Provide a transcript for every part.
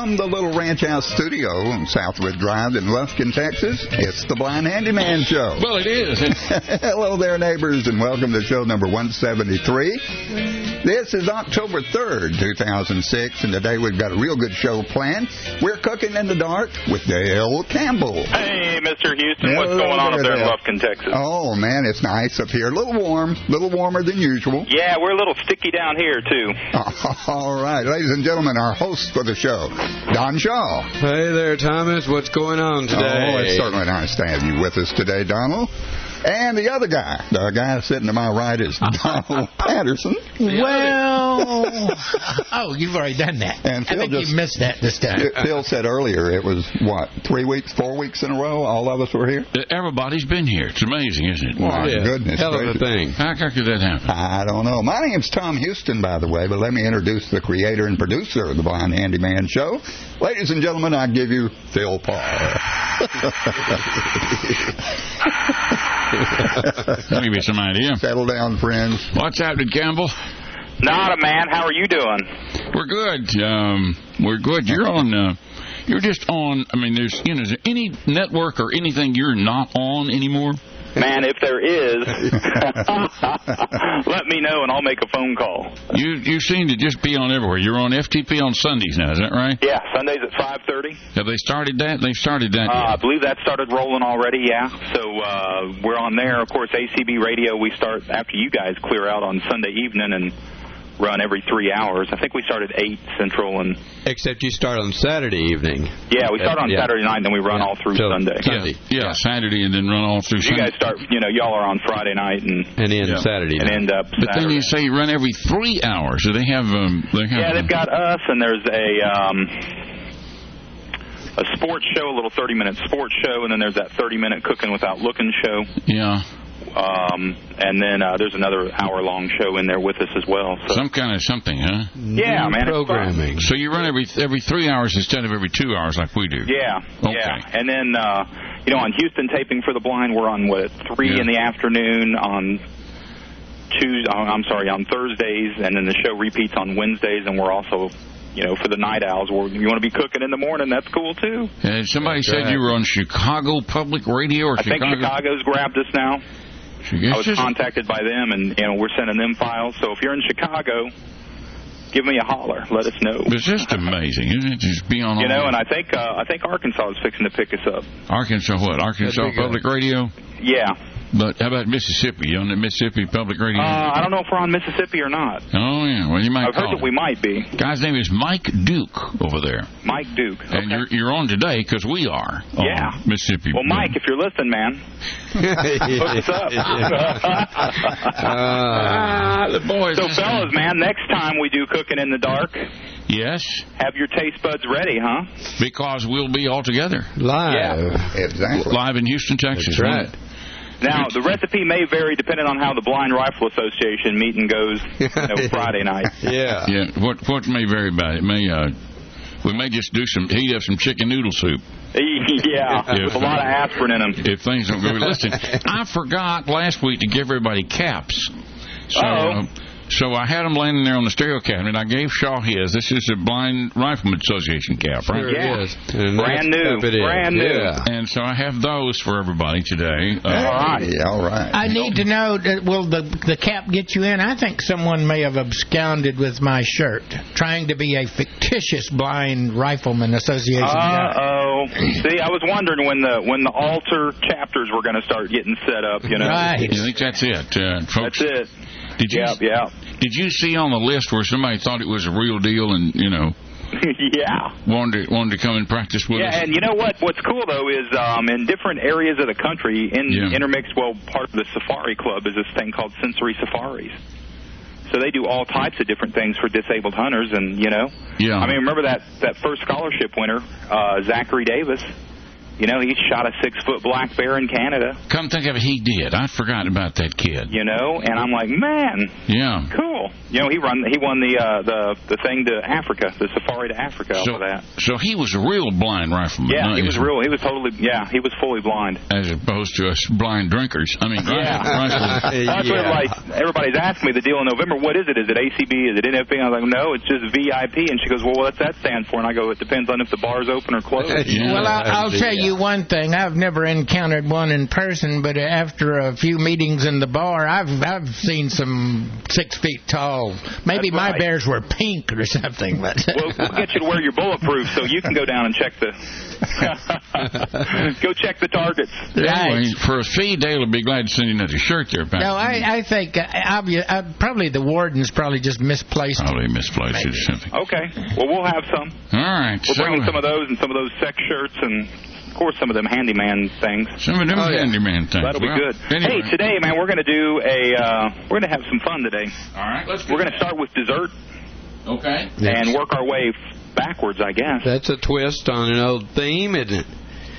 From the Little Ranch House studio on Southwood Drive in Lufkin, Texas, it's the Blind Handyman Show. Well, it is. Hello there, neighbors, and welcome to show number 173. This is October 3rd, 2006, and today we've got a real good show planned. We're cooking in the dark with Dale Campbell. Hey, Mr. Houston, what's going on up there in Lufkin, Texas? Oh, man, it's nice up here. A little warmer than usual. Yeah, we're a little sticky down here, too. All right, ladies and gentlemen, our host for the show, Don Shaw. Hey there, Thomas. What's going on today? Oh, it's certainly nice to have you with us today, Donald. And the other guy, the guy sitting to my right, is Donald Patterson. Well, oh, you've already done that. And I think you missed that this time. Phil said earlier it was, 4 weeks in a row, all of us were here? Everybody's been here. It's amazing, isn't it? My goodness. Hell of a thing. How could that happen? I don't know. My name's Tom Houston, by the way, but let me introduce the creator and producer of the Blind Handyman Show. Ladies and gentlemen, I give you Phil Parr. I'll give you some idea. Settle down, friends. What's happening, Campbell? Not a man. How are you doing? We're good. We're good. You're on. You're just on. I mean, is there any network or anything you're not on anymore? Man, if there is, let me know and I'll make a phone call. You seem to just be on everywhere. You're on FTP on Sundays now, is that right? Yeah, Sundays at 5:30. Have they started that? They've started that. I believe that started rolling already, yeah. So we're on there. Of course, ACB Radio, we start after you guys clear out on Sunday evening and run every 3 hours. I think we start at 8 Central. Except you start on Saturday evening. Yeah, we start on Saturday night, and then we run all through Sunday. Yeah, Saturday, and then run all through Sunday. You guys start, y'all are on Friday night and end Saturday night. And end up Saturday. But then you say you run every 3 hours. Do they have... yeah, they've got us, and there's a sports show, a little 30-minute sports show, and then there's that 30-minute Cooking Without Looking show. Yeah. And then there's another hour-long show in there with us as well. So. Some kind of something, huh? Yeah, man. Programming. So you run every 3 hours instead of every 2 hours like we do. Yeah. Okay. Yeah. And then, on Houston Taping for the Blind, we're on, 3 in the afternoon on on Thursdays, and then the show repeats on Wednesdays, and we're also... for the night owls, where you want to be cooking in the morning, that's cool, too. And somebody said you were on Chicago Public Radio or Chicago... I think Chicago's grabbed us now. I was contacted by them, and we're sending them files. So if you're in Chicago, give me a holler. Let us know. It's just amazing, isn't it? Just be on. And I think Arkansas is fixing to pick us up. Arkansas what? Arkansas Public Radio? Yeah. But how about Mississippi? You on the Mississippi Public Radio? I don't know if we're on Mississippi or not. Oh, yeah. Well, you might I've heard that we might be. Guy's name is Mike Duke over there. Mike Duke. Okay. And you're on today because we are on Mississippi. Well, Mike, if you're listening, man, hook us up. The boys. So, fellas, man, next time we do Cooking in the Dark... Yes. Have your taste buds ready, huh? Because we'll be all together. Live. Yeah. Exactly. Live in Houston, Texas. That's right. Now, the recipe may vary depending on how the Blind Rifle Association meeting goes Friday night. Yeah. Yeah. What may vary about it? We may just heat up some chicken noodle soup. Yeah, with a lot of aspirin in them. If things don't go... Listen, I forgot last week to give everybody caps. So I had them laying there on the stereo cabinet. I gave Shaw his. This is a Blind Rifleman Association cap, right? Sure yeah. It is. Brand new. Brand new. Yeah. And so I have those for everybody today. All right. All right. I need to know, will the cap get you in? I think someone may have absconded with my shirt, trying to be a fictitious Blind Rifleman Association guy. Uh-oh. See, I was wondering when the altar chapters were going to start getting set up, Right. I think that's it, folks. That's it. Did you see on the list where somebody thought it was a real deal and, yeah. wanted to come and practice with us? Yeah, and you know what? What's cool, though, is in different areas of the country, intermixed, part of the Safari Club is this thing called Sensory Safaris. So they do all types of different things for disabled hunters, and, Yeah. I mean, remember that first scholarship winner, Zachary Davis? You know, he shot a 6-foot black bear in Canada. Come think of it, he did. I'd forgotten about that kid. You know, and I'm like, man, yeah, cool. You know, he won the thing to Africa, the safari to Africa for that. So he was a real blind rifleman. Yeah, he was real. He was totally. Yeah, he was fully blind. As opposed to us blind drinkers. I mean, that's what everybody's asking me. The deal in November, what is it? Is it ACB? Is it NFB? I was like, no, it's just VIP. And she goes, well, what's that stand for? And I go, it depends on if the bar's open or closed. Well, I'll tell you one thing. I've never encountered one in person, but after a few meetings in the bar, I've seen some 6 feet tall. Maybe my bears were pink or something. But we'll get you to wear your bulletproof so you can go down and check the go check the targets. Anyway, for a fee, Dale will be glad to send you another shirt there. No, I think probably the warden's probably just misplaced. Probably misplaced it or something. Okay. Well, we'll have some. All right. We're bringing some of those and some of those sex shirts and, of course, some of them handyman things. Some of them handyman things. That'll be good. Anyway. Hey, today, man, we're going to do we're going to have some fun today. All right. We're going to start with dessert. Okay. And work our way backwards, I guess. That's a twist on an old theme, isn't it?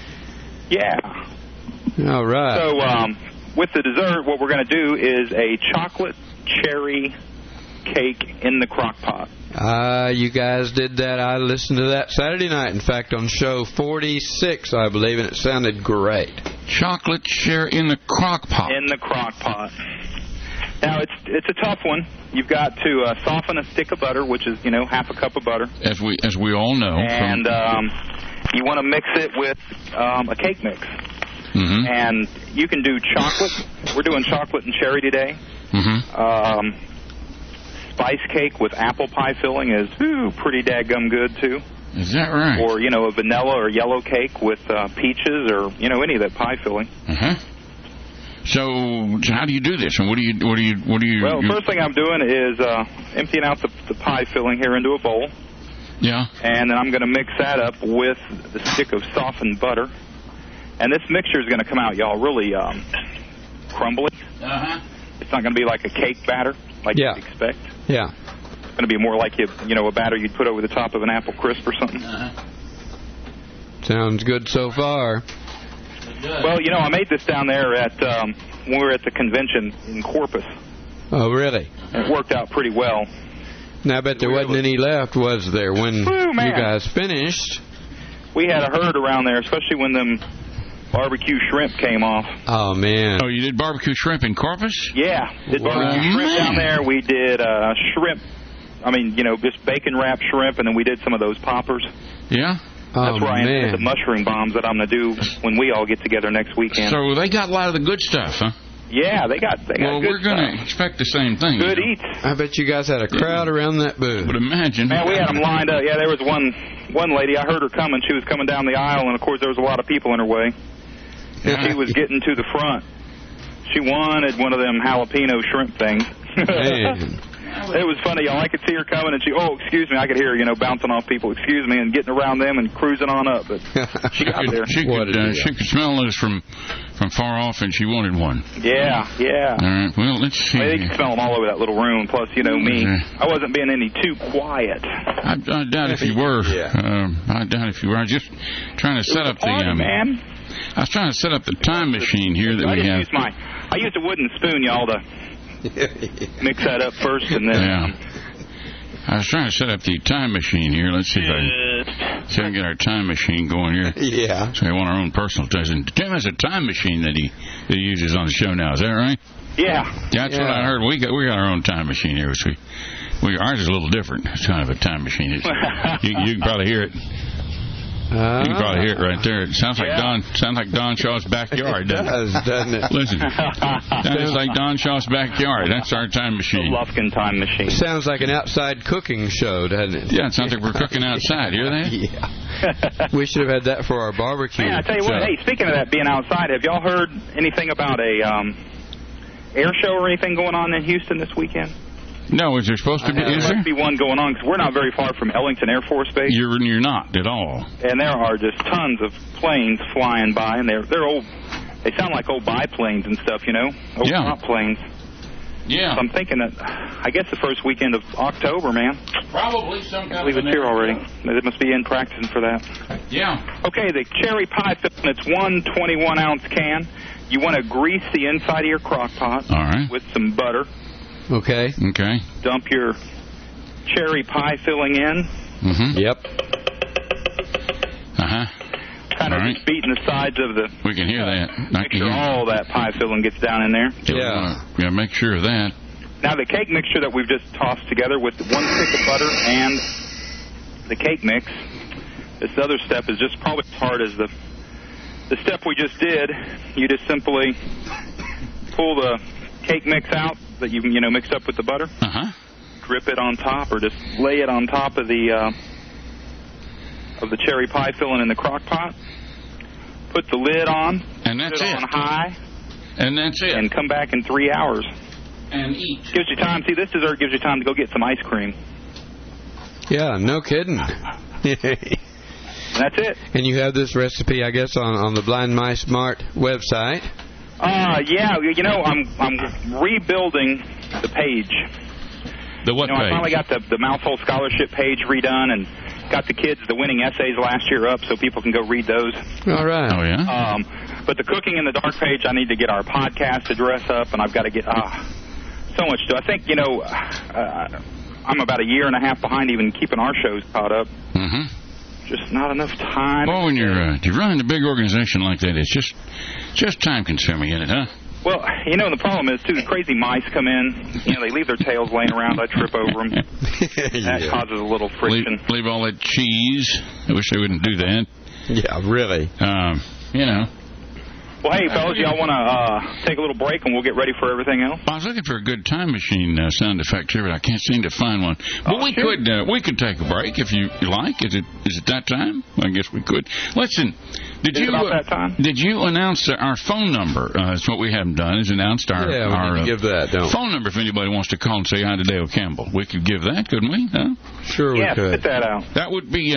Yeah. All right. So, with the dessert, what we're going to do is a chocolate cherry cake in the crock pot. You guys did that. I listened to that Saturday night, in fact, on show 46, I believe, and it sounded great. Chocolate cherry in the crock pot. In the crock pot. Now, it's a tough one. You've got to soften a stick of butter, which is, half a cup of butter. As we all know. And you want to mix it with a cake mix. Mm-hmm. And you can do chocolate. We're doing chocolate and cherry today. Mm-hmm. Spice cake with apple pie filling is pretty dadgum good, too. Is that right? Or, a vanilla or yellow cake with peaches or, any of that pie filling. Uh-huh. So how do you do this? And what do you? Well, first thing I'm doing is emptying out the pie filling here into a bowl. Yeah. And then I'm going to mix that up with the stick of softened butter. And this mixture is going to come out, y'all, really crumbly. Uh-huh. It's not going to be like a cake batter like you'd expect. Yeah. It's going to be more like a batter you'd put over the top of an apple crisp or something. Uh-huh. Sounds good so far. Well, I made this down there when we were at the convention in Corpus. Oh, really? It worked out pretty well. Now, I bet there wasn't any left, was there, when you guys finished? We had a herd around there, especially when them barbecue shrimp came off. Oh, man. Oh, you did barbecue shrimp in Corpus? Yeah, did barbecue shrimp down there. We did shrimp, just bacon-wrapped shrimp, and then we did some of those poppers. Yeah? That's where I ended the mushroom bombs that I'm going to do when we all get together next weekend. So they got a lot of the good stuff, huh? Yeah, they got well, good we're going to expect the same thing. Good eats. I bet you guys had a crowd around that booth. Would imagine. Man, we had them lined up. Yeah, there was one lady. I heard her coming. She was coming down the aisle, and, of course, there was a lot of people in her way. And she was getting to the front. She wanted one of them jalapeno shrimp things. Man. It was funny, y'all. I could see her coming, and excuse me, I could hear her, bouncing off people, excuse me, and getting around them and cruising on up. But she got there. She could smell us from far off, and she wanted one. Yeah. All right, well, let's see. They can smell them all over that little room. Plus, me, I wasn't being any too quiet. I doubt if you were. I doubt if you were. I was just trying to set up the... man. I was trying to set up the time machine here that we have. I used a wooden spoon, y'all, to mix that up first, and then... Yeah. I was trying to set up the time machine here. Let's see if I can get our time machine going here. Yeah. So we want our own personal test. And Tim has a time machine that he uses on the show now. Is that right? Yeah. That's what I heard. We got our own time machine here. Ours is a little different. It's kind of a time machine. You can probably hear it. You can probably hear it right there. It sounds like Don Shaw's backyard, doesn't it? Listen, sounds like Don Shaw's backyard. That's our time machine. The Lufkin time machine. Sounds like an outside cooking show, doesn't it? Yeah, it sounds like we're cooking outside. Hear that? Yeah. We should have had that for our barbecue. Man, I tell you what. Hey, speaking of that being outside, have y'all heard anything about a air show or anything going on in Houston this weekend? No, is there supposed to be? There must be one going on, because we're not very far from Ellington Air Force Base. You're not at all. And there are just tons of planes flying by, and they're old. They sound like old biplanes and stuff, old prop planes. Yeah. So I'm thinking that, I guess the first weekend of October, man. Probably some kind I believe it's here already. They must be in practicing for that. Yeah. Okay, the cherry pie filling, it's 1 21-ounce can. You want to grease the inside of your crock pot with some butter. Okay. Okay. Dump your cherry pie filling in. Mm-hmm. Yep. Uh-huh. Kind of just beating the sides of the... We can hear that. Make sure all that pie filling gets down in there. Yeah, make sure of that. Now, the cake mixture that we've just tossed together with 1 stick of butter and the cake mix, this other step is just probably as hard as the step we just did. You just simply pull the cake mix out that you mixed up with the butter, drip it on top, or just lay it on top of the cherry pie filling in the crock pot. Put the lid on. And that's put it on high. And that's it. And come back in 3 hours. And eat. Gives you time. See, this dessert gives you time to go get some ice cream. Yeah, no kidding. That's it. And you have this recipe, I guess, on the Blind Mice Smart website. Yeah. I'm rebuilding the page. The what page? I finally got the Mouthful Scholarship page redone and got the kids the winning essays last year up so people can go read those. All right. Oh, yeah? But the Cooking in the Dark page, I need to get our podcast address up, and I've got to get so much to. I think, I'm about a year and a half behind even keeping our shows caught up. Mm-hmm. Just not enough time. Well, when you're running a big organization like that, it's just time-consuming, isn't it, huh? Well, the problem is, too, the crazy mice come in. They leave their tails laying around. I trip over them. That causes a little friction. Leave all that cheese. I wish they wouldn't do that. Yeah, really. Well, hey, fellas, y'all want to take a little break and we'll get ready for everything else? I was looking for a good time machine sound effect here, but I can't seem to find one. But we could take a break if you like. Is it that time? I guess we could. Listen, did you announce our phone number? That's what we haven't done. Is announced our give that, phone number if anybody wants to call and say hi to Dale Campbell. We could give that, couldn't we? Huh? Sure, we could. Put that out. That would be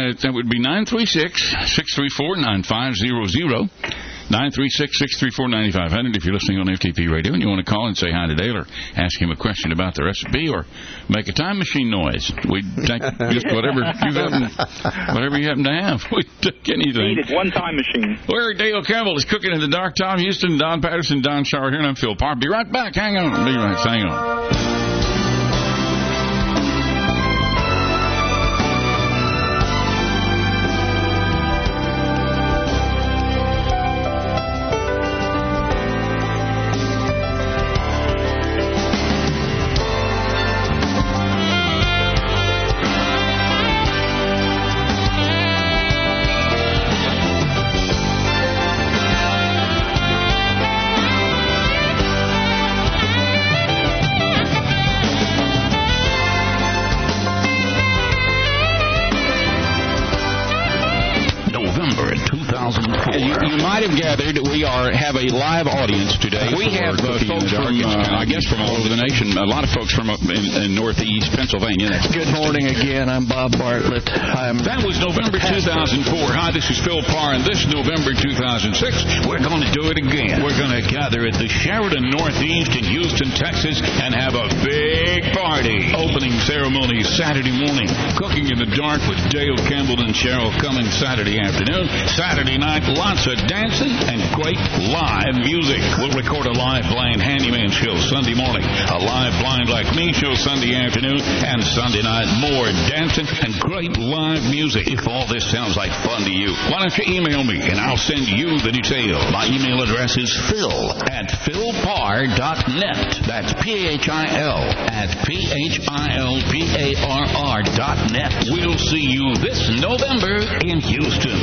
936-634-9500. 936-634-9500 if you're listening on FTP Radio and you want to call and say hi to Dale or ask him a question about the recipe or make a time machine noise. We'd take just whatever you happen to have. We'd take anything. Needed one time machine. Where Dale Campbell is Cooking in the Dark. Tom Houston, Don Patterson, Don Schauer here, and I'm Phil Parr. Be right back. Hang on. Hang on. We have a live audience today. We have folks from, I guess, from all over the nation. A lot of folks from up in northeast Pennsylvania. Good morning again. I'm Bob Bartlett. That was November 2004. Hi, this is Phil Parr, and this November 2006, we're going to do it again. We're going to gather at the Sheridan Northeast in Houston, Texas, and have a big party. Opening ceremony Saturday morning. Cooking in the Dark with Dale Campbell and Cheryl coming Saturday afternoon. Saturday night, lots of dancing and great live music. We'll record a live blind handyman show Sunday morning, a live blind like me show Sunday afternoon, and Sunday night more dancing and great live music. If all this sounds like fun to you, why don't you email me and I'll send you the details. My email address is phil@philparr.net. That's PHIL@PHILPARR.net. We'll see you this November in Houston.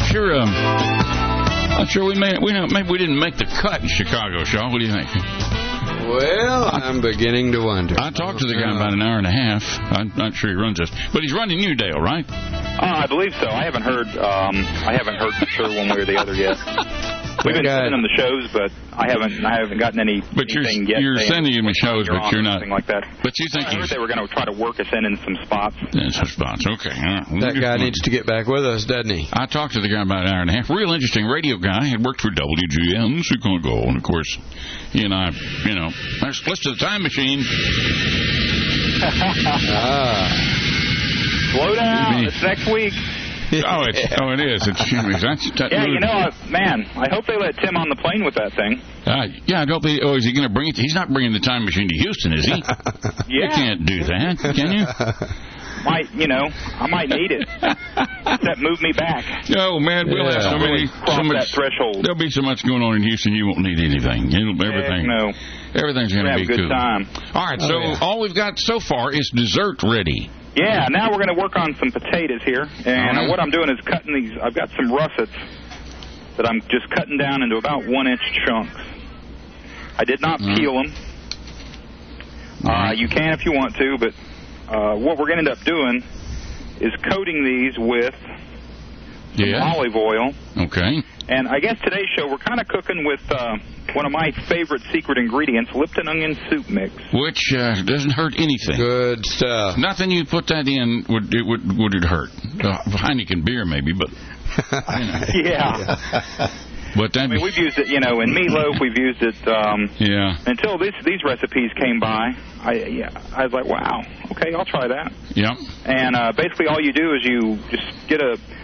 Not sure maybe we didn't make the cut in Chicago, Shaw. What do you think? Well, I'm beginning to wonder. I talked to the guy about an hour and a half. I'm not sure he runs this, but he's running you, Dale, right? I believe so. I haven't heard for sure one way or the other yet. We've been sending them the shows, but I haven't gotten anything yet. You're sending him the shows, but you're not. Like that. But you think I heard they were going to try to work us in some spots. In some spots, okay. That guy needs to get back with us, doesn't he? I talked to the guy about an hour and a half. Real interesting radio guy. Had worked for WGN Chicago, and of course, he and I, let's to the time machine. Slow down. It's next week. it is. Man, I hope they let Tim on the plane with that thing. I don't think. Is he going to bring it? He's not bringing the time machine to Houston, is he? Yeah. You can't do that, can you? I might need it. That move me back. Oh man, we'll have so much that threshold. There'll be so much going on in Houston, you won't need anything. Everything's going to be good cool. Time. All right, all we've got so far is dessert ready. Yeah, now we're going to work on some potatoes here. And what I'm doing is cutting these. I've got some russets that I'm just cutting down into about 1-inch chunks. I did not peel them. You can if you want to, but what we're going to end up doing is coating these with some olive oil. Okay. And I guess today's show, we're kind of cooking with one of my favorite secret ingredients, Lipton onion soup mix. Which doesn't hurt anything. Good stuff. Nothing you put that in would it hurt. Heineken beer maybe, but... Yeah. But we've used it, in meatloaf. We've used it. Until these recipes came by, I was like, wow, okay, I'll try that. Yeah. And basically, all you do is you just get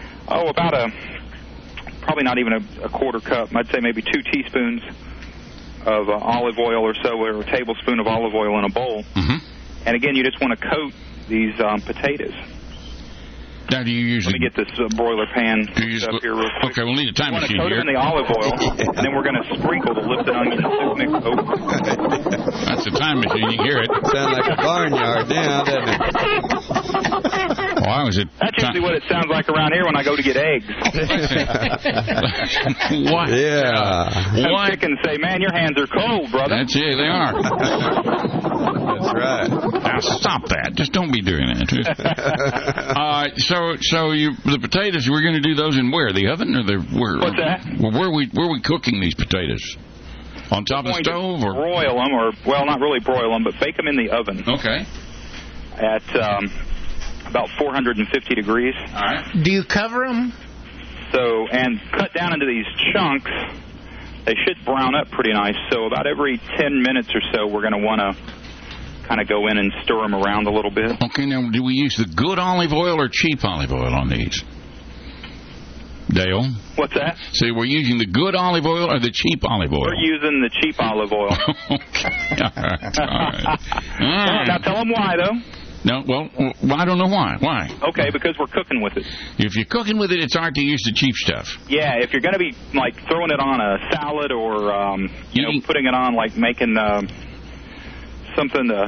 probably not even a quarter cup. I'd say maybe 2 teaspoons of olive oil or so, or a tablespoon of olive oil in a bowl. Mm-hmm. And again, you just want to coat these potatoes. Now, do you usually... Let me get this broiler pan up here real quick. Okay, we'll need a time machine here. We're going to coat them in the olive oil, and then we're going to sprinkle the Lipton onion soup mix over. That's the time machine. You can hear it. Sounds like a barnyard now, doesn't it? That's usually what it sounds like around here when I go to get eggs. What? Yeah. What? Chickens say, man, your hands are cold, brother. That's it, they are. That's right. Now, stop that. Just don't be doing that. So the potatoes, we're going to do those in where? The oven? Or what's that? Where are we cooking these potatoes? On top of the stove? Or broil them, not really broil them, but bake them in the oven. Okay. At about 450 degrees. All right. Do you cover them? And cut down into these chunks. They should brown up pretty nice. So about every 10 minutes or so, we're going to want to kind of go in and stir them around a little bit. Okay, now, do we use the good olive oil or cheap olive oil on these? Dale? What's that? So we're using the good olive oil or the cheap olive oil? We're using the cheap olive oil. Okay. All right. Now tell them why, though. No, well, I don't know why. Why? Okay, because we're cooking with it. If you're cooking with it, it's hard to use the cheap stuff. Yeah, if you're going to be, throwing it on a salad or, putting it on, making something to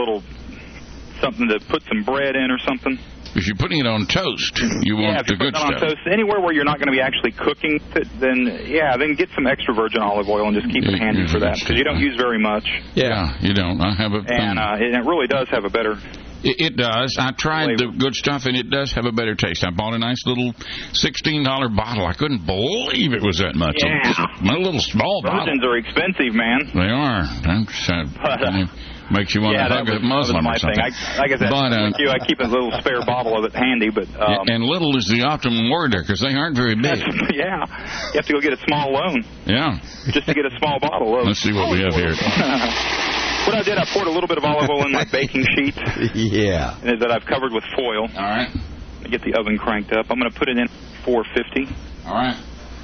put some bread in or something. If you're putting it on toast, you want the good stuff. On toast, anywhere where you're not going to be actually cooking it, then get some extra virgin olive oil and just keep it handy for that, because you don't use very much. Yeah, you don't. I have and it really does have a better... It does. I tried the good stuff, and it does have a better taste. I bought a nice little $16 bottle. I couldn't believe it was that much. Yeah. A little small bottle. Virgins are expensive, man. They are. Makes you want to hug a Muslim or something. Like I said, I keep a little spare bottle of it handy. But and little is the optimum word there, because they aren't very big. Yeah. You have to go get a small loan. Yeah. Just to get a small bottle of. Let's see what we have here. What I did, I poured a little bit of olive oil in my baking sheet. Yeah. That I've covered with foil. All right. I get the oven cranked up. I'm going to put it in 450. All right.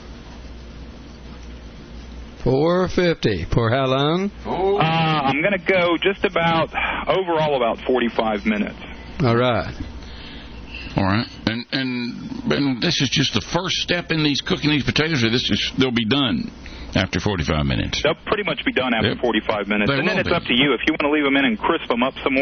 450. For how long? I'm going to go just about 45 minutes. All right. All right. And this is just the first step in cooking these potatoes, or they'll be done after 45 minutes? They'll pretty much be done after 45 minutes. And then it's up to you. If you want to leave them in and crisp them up some more,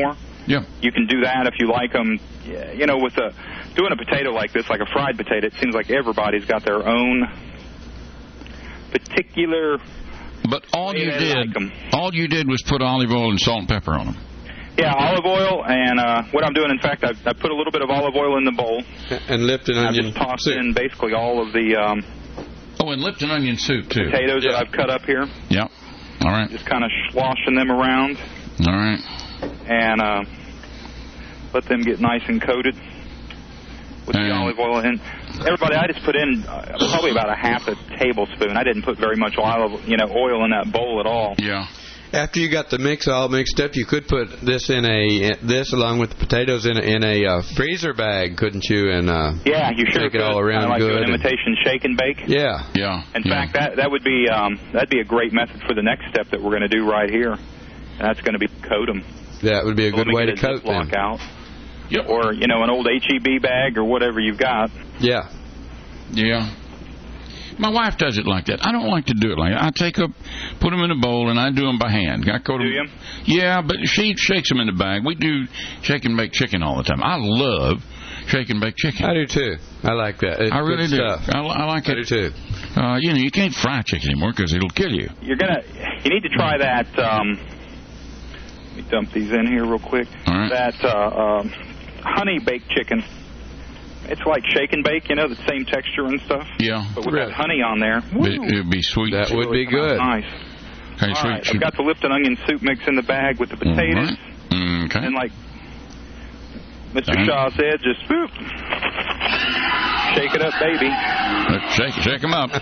Yeah. You can do that if you like them. You know, with doing a potato like this, like a fried potato, it seems like everybody's got their own particular. But all you did was put olive oil and salt and pepper on them. Yeah, olive oil, and what I'm doing, in fact, I put a little bit of olive oil in the bowl. And Lipton onion I've just tossed soup. in basically all of the and Lipton onion soup, too. Potatoes that I've cut up here. Yep. All right. Just kind of sloshing them around. All right. And let them get nice and coated with the olive oil. And everybody, I just put in probably about a half a tablespoon. I didn't put very much oil in that bowl at all. Yeah. After you got the mix all mixed up, you could put this along with the potatoes in a freezer bag, couldn't you? And yeah, you sure make could. it all around like good. An imitation shake and bake. Yeah. In fact, that would be that'd be a great method for the next step that we're going to do right here. And that's going to be coat them. That would be a good way to coat them. Out. Yep. Or an old HEB bag or whatever you've got. Yeah. Yeah. My wife does it like that. I don't like to do it like that. I put them in a bowl, and I do them by hand. I coat them. Do you? Yeah, but she shakes them in the bag. We do shake and bake chicken all the time. I love shake and bake chicken. I do too. I like that. It's I really do. stuff. I like it. I do too. You can't fry chicken anymore because it'll kill you. You need to try that. Let me dump these in here real quick. All right. That honey baked chicken. It's like shake and bake, the same texture and stuff. Yeah. But with that honey on there, it would be sweet. That would be good. Nice. Okay, all right, I've got the Lipton onion soup mix in the bag with the potatoes. Right. Okay. And like Mr. Shaw said, just whoop, shake it up, baby. Shake them up.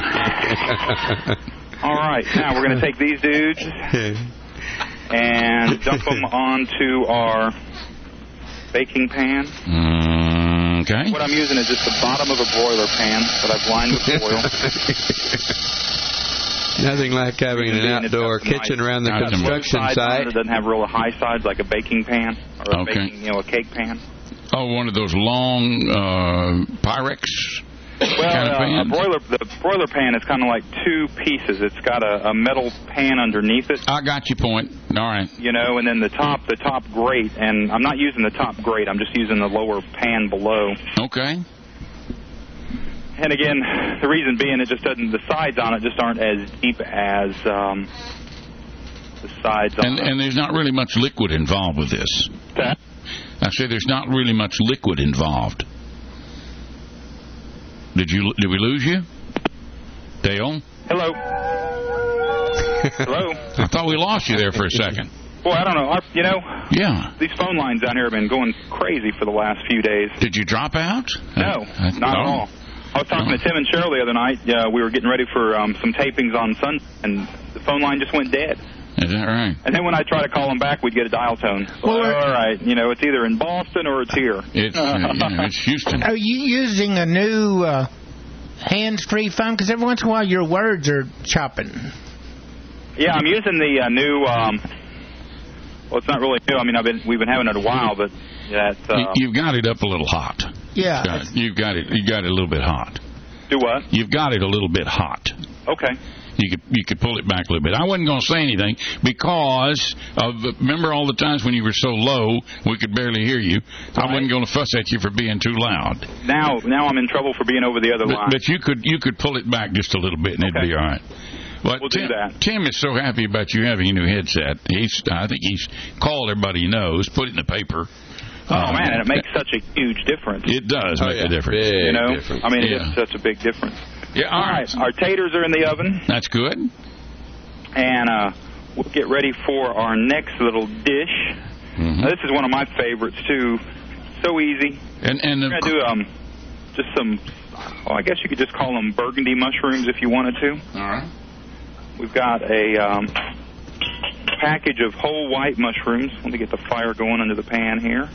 All right, now we're going to take these dudes and dump them onto our baking pan. Okay. What I'm using is just the bottom of a broiler pan that I've lined with oil. Nothing like having an outdoor kitchen around the construction site. It doesn't have real high sides like a baking pan or a a cake pan. Oh, one of those long Pyrex kind of pans? The broiler pan is kind of like two pieces. It's got a metal pan underneath it. I got your point. All right. And then the top grate, and I'm not using the top grate. I'm just using the lower pan below. Okay. And again, the reason being the sides on it just aren't as deep as the sides on it. And there's not really much liquid involved with this. I say there's not really much liquid involved. Did we lose you? Dale? Hello? Hello? I thought we lost you there for a second. Boy, I don't know. Yeah. These phone lines down here have been going crazy for the last few days. Did you drop out? No, not at all. I was talking to Tim and Cheryl the other night. We were getting ready for some tapings on Sunday, and the phone line just went dead. Is that right? And then when I try to call them back, we'd get a dial tone. Well, all right, it's either in Boston or it's here. It's Houston. Are you using a new hands-free phone? Because every once in a while your words are chopping. Yeah, I'm using the new. Well, it's not really new. I mean, we've been having it a while, but you've got it up a little hot. Yeah, you've got it a little bit hot. Do what? You've got it a little bit hot. Okay. You could pull it back a little bit. I wasn't going to say anything because remember all the times when you were so low we could barely hear you. Right. I wasn't going to fuss at you for being too loud. Now I'm in trouble for being over the other line. But you could pull it back just a little bit and it'd be all right. But we'll do that. Tim is so happy about you having a new headset. I think he's called everybody he knows, put it in the paper. Oh, man, and it makes such a huge difference. It does make a difference. Big difference. I mean, it's such a big difference. Yeah, all right. Our taters are in the oven. That's good. And we'll get ready for our next little dish. Mm-hmm. Now, this is one of my favorites, too. So easy. And we're going to do just some, I guess you could just call them burgundy mushrooms if you wanted to. All right. We've got a package of whole white mushrooms. Let me get the fire going under the pan here.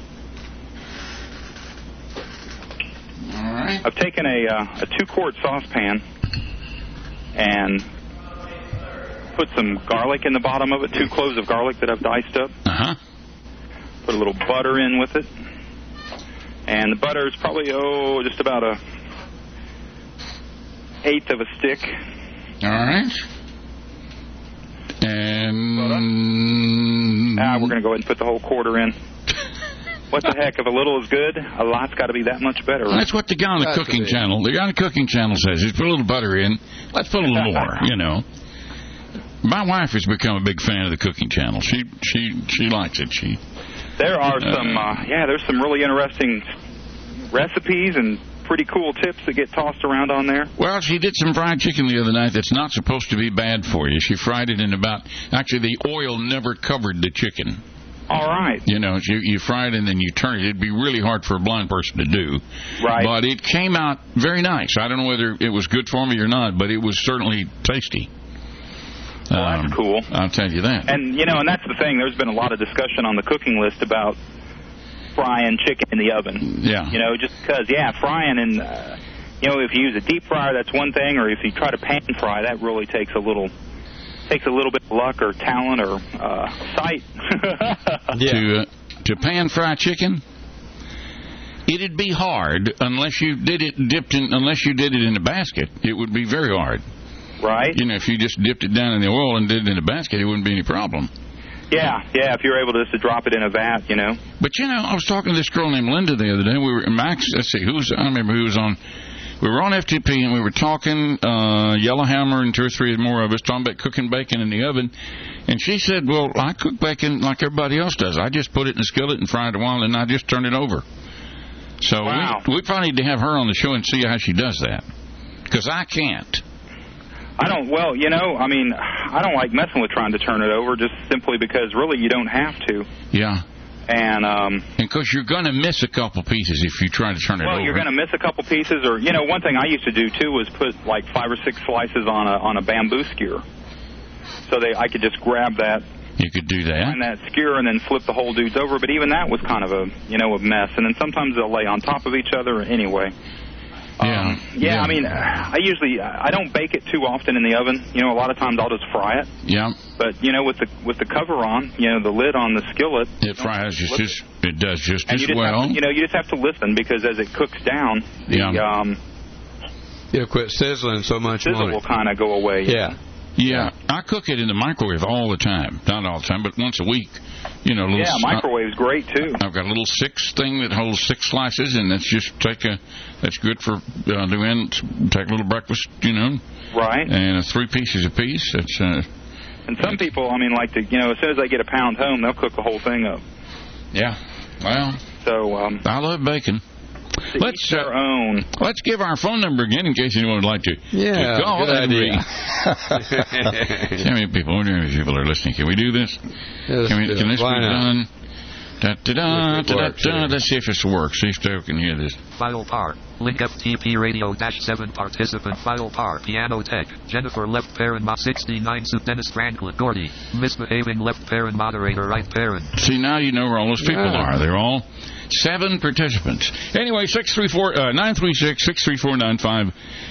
All right. I've taken a 2-quart saucepan and put some garlic in the bottom of it, 2 cloves of garlic that I've diced up. Uh-huh. Put a little butter in with it. And the butter is probably, just about a 1/8 of a stick. All right. And we're going to go ahead and put the whole quarter in. What the heck? If a little is good, a lot's got to be that much better. Right? That's what the guy on the cooking channel says. He's put a little butter in. Let's put a little more, you know. My wife has become a big fan of the cooking channel. She likes it. There are there's some really interesting recipes and pretty cool tips that get tossed around on there. Well, she did some fried chicken the other night that's not supposed to be bad for you. She fried it in actually the oil never covered the chicken. All right. You know, you fry it and then you turn it. It'd be really hard for a blind person to do. Right. But it came out very nice. I don't know whether it was good for me or not, but it was certainly tasty. Well, that's cool. I'll tell you that. And, you know, and that's the thing. There's been a lot of discussion on the cooking list about frying chicken in the oven. Yeah. You know, just because, frying and, you know, if you use a deep fryer, that's one thing, or if you try to pan fry, that really takes a little bit of luck or talent or sight. To pan fry chicken, it'd be hard unless you did it in a basket. It would be very hard. Right. You know, if you just dipped it down in the oil and did it in a basket, it wouldn't be any problem. Yeah, if you're able to just drop it in a vat, you know. But, you know, I was talking to this girl named Linda the other day. We were, Max, I remember who was on. We were on FTP, and we were talking, Yellowhammer and 2 or 3 more of us, talking about cooking bacon in the oven. And she said, well, I cook bacon like everybody else does. I just put it in a skillet and fry it a while, and I just turn it over. So we probably need to have her on the show and see how she does that. Because I can't. I don't like messing with trying to turn it over just simply because really you don't have to. Yeah. And because you're going to miss a couple pieces if you try to turn it over. Well, you're going to miss a couple pieces, or, you know, one thing I used to do, too, was put like 5 or 6 slices on a bamboo skewer. So I could just grab that. You could do that. And that skewer and then flip the whole dudes over, but even that was kind of a mess. And then sometimes they'll lay on top of each other anyway. I mean, I don't bake it too often in the oven. You know, a lot of times I'll just fry it. Yeah. But, you know, with the cover on, you know, the lid on the skillet. It fries it does just as well. You just have to listen because as it cooks down, it'll quit sizzling so much more. Sizzle will kind of go away. Yeah. I cook it in the microwave all the time. Not all the time, but once a week. You know, microwave's great too. I've got a little 6 thing that holds 6 slices, and that's just that's good for doing. Take a little breakfast, you know. Right. And 3 pieces apiece. That's. And some people, I mean, like as soon as they get a pound home, they'll cook the whole thing up. Yeah. Well. So. I love bacon. Let's give our phone number again in case anyone would like to. Yeah, call good idea. How many people are listening? Can we do this? Can this be done? Let's see if this works. See if Joe can hear this. File par. Link FTP radio-7 participant file par. Piano tech. Jennifer left parent 69 Sue Dennis Franklin Gordy. Misbehaving left parent moderator right parent. See, now you know where all those people are. They're all 7 participants. Anyway, 936-634-9500.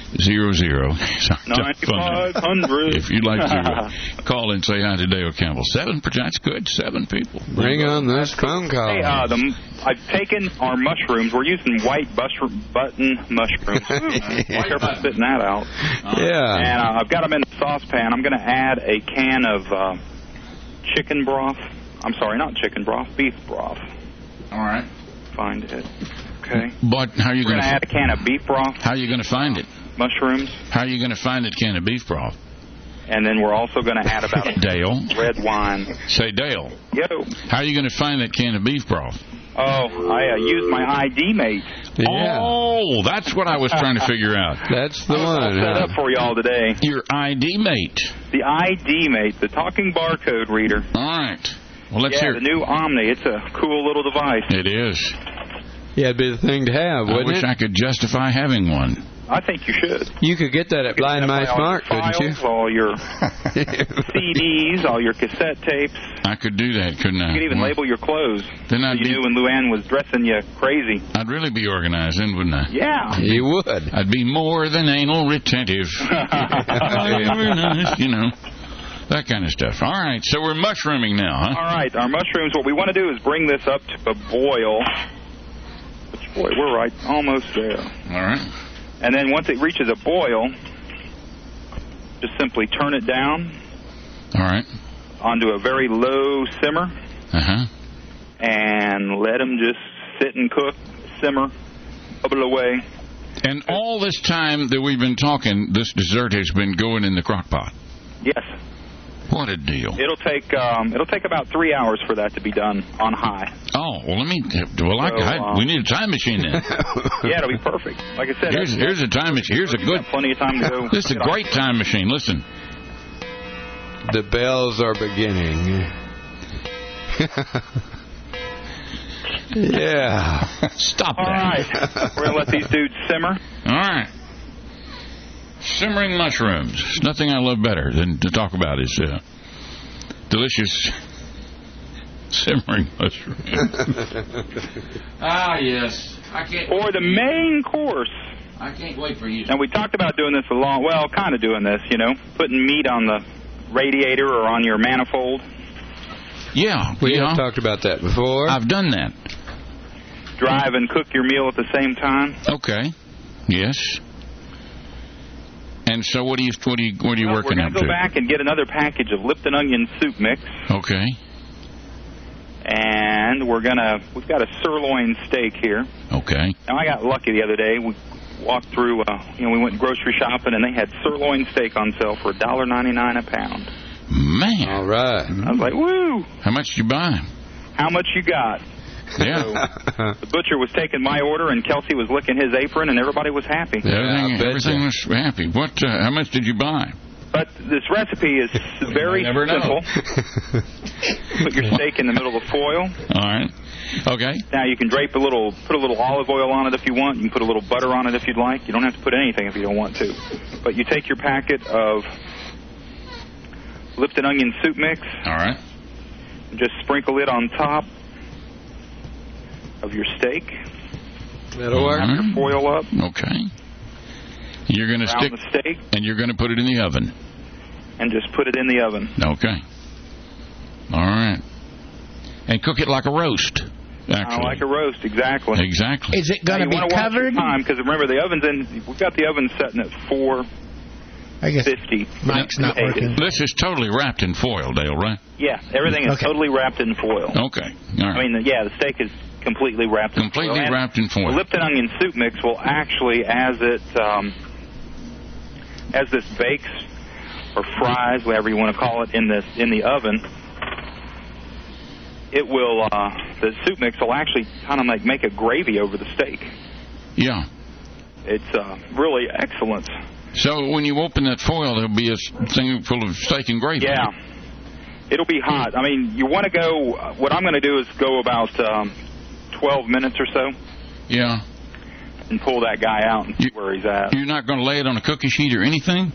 9500. If you'd like to call and say hi to Dale Campbell. 7, that's good. 7 people. Bring on this phone call. Hey, I've taken our mushrooms. We're using white button mushrooms. Why are we spitting that out? Yeah. And I've got them in a saucepan. I'm going to add a can of chicken broth. I'm sorry, not chicken broth, beef broth. All right. Find it. Okay. But how are you going to add a can of beef broth? How are you going to find it? Mushrooms. How are you going to find that can of beef broth? And then we're also going to add about Dale. Red wine. Say, Dale. Yo. How are you going to find that can of beef broth? Oh, I used my ID mate. Yeah. Oh, that's what I was trying to figure out. That's the one. I'll set up for y'all today. Your ID mate. The ID mate, the talking barcode reader. All right. Well, let's hear it. The new Omni. It's a cool little device. It is. Yeah, it'd be the thing to have, wouldn't it? I wish I could justify having one. I think you should. You could get that at Blind My Smart, couldn't you? All your CDs, all your cassette tapes. I could do that, couldn't I? You could even label your clothes. Then you knew when Luann was dressing you crazy. I'd really be organized then, wouldn't I? Yeah. You would. I'd be more than anal retentive. You know. That kind of stuff. All right, so we're mushrooming now, huh? All right, our mushrooms, what we want to do is bring this up to a boil. Boy, we're right almost there. All right. And then once it reaches a boil, just simply turn it down. All right. Onto a very low simmer. Uh-huh. And and let them just sit and cook, simmer, bubble away. And all this time that we've been talking, this dessert has been going in the crock pot. Yes. What a deal! It'll take about 3 hours for that to be done on high. Oh, well, we need a time machine then. Yeah, it'll be perfect. Like I said, here's a time machine. Here's a good. Plenty of time to go. This is a great time machine. Listen. The bells are beginning. Yeah. Stop All that. right. We're going to let these dudes simmer. All right. Simmering mushrooms. There's nothing I love better than to talk about is delicious simmering mushrooms. Yes. I can't. Or the main course. I can't wait for you. Now, we talked about doing this kind of doing this, putting meat on the radiator or on your manifold. Yeah. We have talked about that before. I've done that. Drive and cook your meal at the same time. Okay. Yes. And so what are you working up to? We're going to go back and get another package of Lipton onion soup mix. Okay. And we've got a sirloin steak here. Okay. Now, I got lucky the other day. We walked through, we went grocery shopping, and they had sirloin steak on sale for $1.99 a pound. Man. All right. I was like, woo. How much did you buy? How much you got? Yeah. So, the butcher was taking my order, and Kelsey was licking his apron, and everybody was happy. Everything was happy. How much did you buy? But this recipe is very simple. Put your steak in the middle of the foil. All right. Okay. Now you can put a little olive oil on it if you want. You can put a little butter on it if you'd like. You don't have to put anything if you don't want to. But you take your packet of Lipton onion soup mix. All right. And just sprinkle it on top of your steak. That'll work. Wrap your foil up. Okay. You're going to stick the steak, and you're going to put it in the oven. And just put it in the oven. Okay. All right. And cook it like a roast. Actually. Like a roast, exactly. Exactly. Is it going to be covered? Because remember, the oven's we've got the oven setting at 450. Mike's not working. This is totally wrapped in foil, Dale, right? Yeah, everything is totally wrapped in foil. Okay. All right. I mean, the steak is completely wrapped in foil. Completely wrapped in foil. The Lipton onion soup mix will actually, as this bakes or fries, whatever you want to call it, in the oven, it will the soup mix will actually kind of make a gravy over the steak. Yeah. It's really excellent. So when you open that foil, there'll be a thing full of steak and gravy. Yeah. It'll be hot. I mean, you want to go, what I'm going to do is go about 12 minutes or so. Yeah. And pull that guy out and see where he's at. You're not going to lay it on a cookie sheet or anything?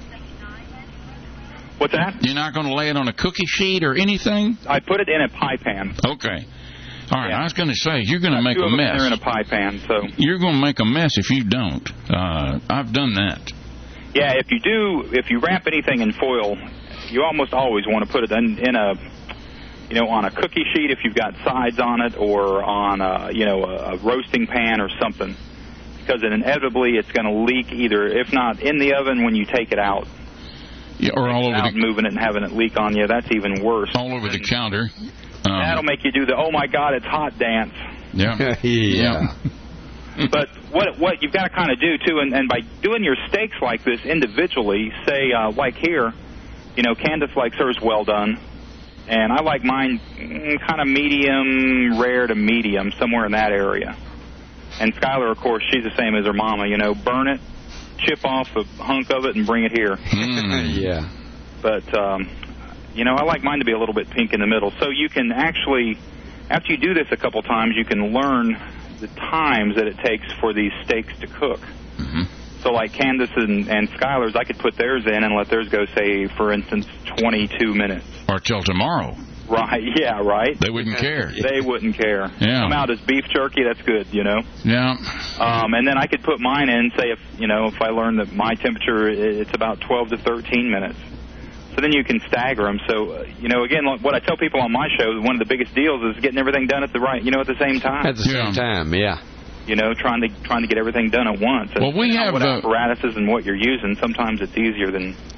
What's that? You're not going to lay it on a cookie sheet or anything? I put it in a pie pan. Okay. All right, I was going to say, you're going to make a mess. They're in a pie pan, so. You're going to make a mess if you don't. I've done that. Yeah, if you wrap anything in foil, you almost always want to put it in a, on a cookie sheet if you've got sides on it, or on a roasting pan or something, because inevitably it's going to leak either, if not in the oven when you take it out. Yeah, or all over moving it and having it leak on you. That's even worse. All over the counter. That'll make you do the "oh my God, it's hot" dance. Yeah. Yeah. But what you've got to kind of do too, and by doing your steaks like this individually, say like here, Candace likes hers well done, and I like mine kind of medium rare to medium, somewhere in that area. And Skylar, of course, she's the same as her mama. Burn it, chip off a hunk of it, and bring it here. Yeah. But I like mine to be a little bit pink in the middle. So you can actually, after you do this a couple times, you can learn the times that it takes for these steaks to cook. Mm-hmm. So like Candace and Skylar's, I could put theirs in and let theirs go, say, for instance, 22 minutes. Or till tomorrow. Right, yeah, right. They wouldn't care. They wouldn't care. Yeah. Come out as beef jerky, that's good, Yeah. And then I could put mine in, say, if I learn that my temperature, it's about 12 to 13 minutes. So then you can stagger them. So, again, what I tell people on my show, one of the biggest deals is getting everything done at the same time. At the same time, yeah. Trying to get everything done at once. Well, we have what apparatuses and what you're using. Sometimes it's easier than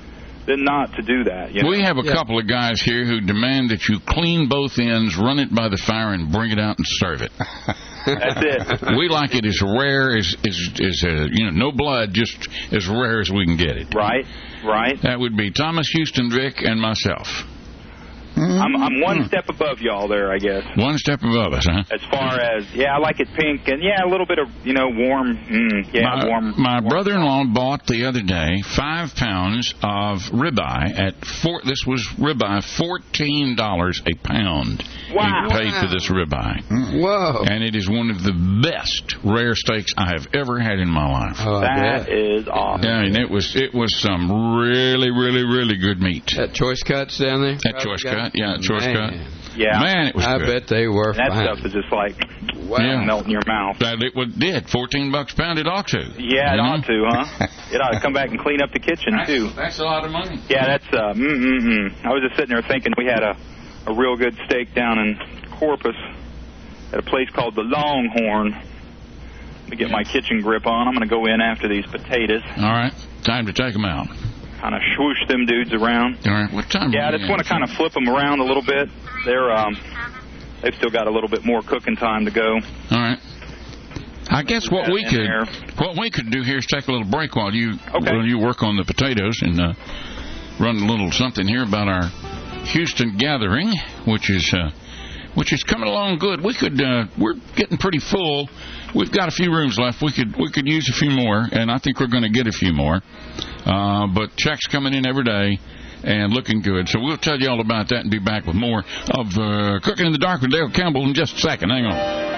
than not to do that. You know? We have a couple of guys here who demand that you clean both ends, run it by the fire, and bring it out and serve it. That's it. We like it as rare as no blood, just as rare as we can get it. Right. That would be Thomas, Houston, Vic, and myself. I'm one step above y'all there, I guess. One step above us, huh? As far as, I like it pink, and a little bit of, warm. Warm. My brother-in-law bought the other day 5 pounds of ribeye at this was ribeye, $14 a pound. Wow. He paid for this ribeye. Whoa. And it is one of the best rare steaks I have ever had in my life. Oh, that is awesome. Yeah, and it was some really, really, really good meat. That choice cuts down there? That choice cut, choice cut. Yeah. Man, it was good. I bet they were that fine. stuff is just like melt in your mouth. That it did. $14 a pound, it ought to. Yeah, it ought to, huh? It ought to come back and clean up the kitchen, too. That's a lot of money. Yeah, that's, I was just sitting there thinking we had a real good steak down in Corpus at a place called the Longhorn. Let me get my kitchen grip on. I'm going to go in after these potatoes. All right. Time to take them out. Kind of swoosh them dudes around. All right. What time? Yeah, I just want to kind of flip them around a little bit. They've still got a little bit more cooking time to go. All right. I guess what we could do here is take a little break while you work on the potatoes and run a little something here about our Houston gathering, which is coming along good. We're getting pretty full. We've got a few rooms left. We could use a few more, and I think we're going to get a few more. But checks coming in every day and looking good. So we'll tell you all about that and be back with more of Cooking in the Dark with Dale Campbell in just a second. Hang on.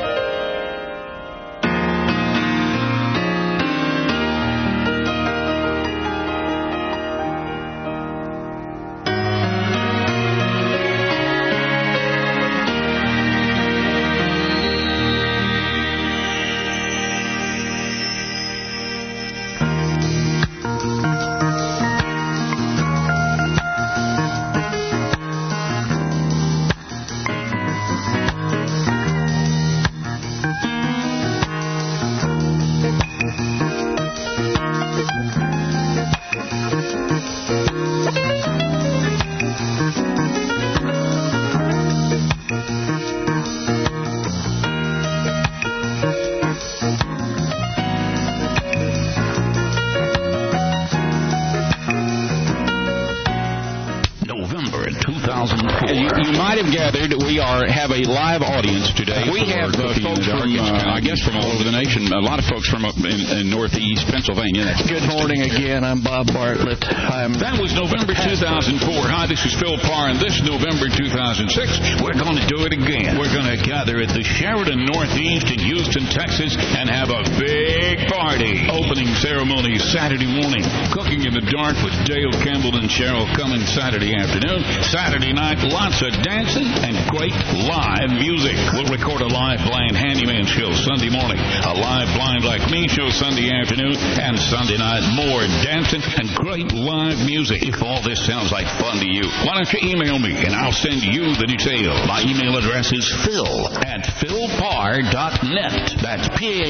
Have a live audience today. We have folks from, I guess, from all over the nation. A lot of folks from up in northeast Pennsylvania. Good morning again. I'm Bob Bartlett. That was November 2004. Hi, this is Phil Parr, and this November 2006, we're going to do it again. We're going to gather at the Sheridan Northeast in Houston, Texas, and have a big party. Opening ceremony Saturday morning. Cooking in the Dark with Dale Campbell and Cheryl coming Saturday afternoon. Saturday night, lots of dancing and great live music. We'll record a live blind handyman show Sunday morning, a live blind like me show Sunday afternoon, and Sunday night more dancing and great live music. If all this sounds like fun to you, why don't you email me and I'll send you the details. My email address is phil@philparr.net. That's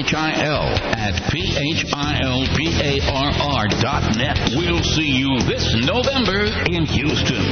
PHIL@PHILPARR.net. We'll see you this November in Houston.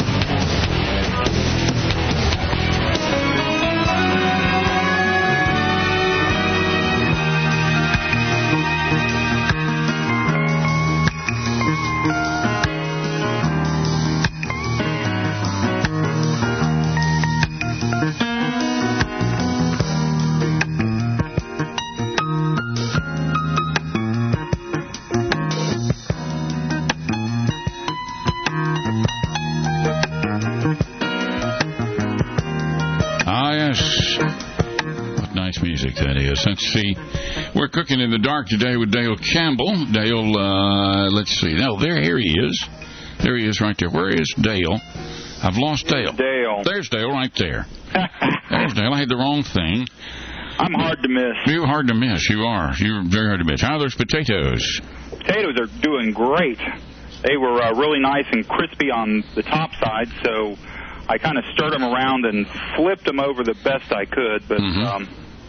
That is. Let's see. We're cooking in the dark today with Dale Campbell. Dale, let's see. No, here he is. There he is right there. Where is Dale? I've lost Dale. There's Dale right there. There's Dale. I had the wrong thing. I'm hard to miss. You're hard to miss. You are. You're very hard to miss. How are those potatoes? Potatoes are doing great. They were really nice and crispy on the top side, so I kind of stirred them around and flipped them over the best I could, but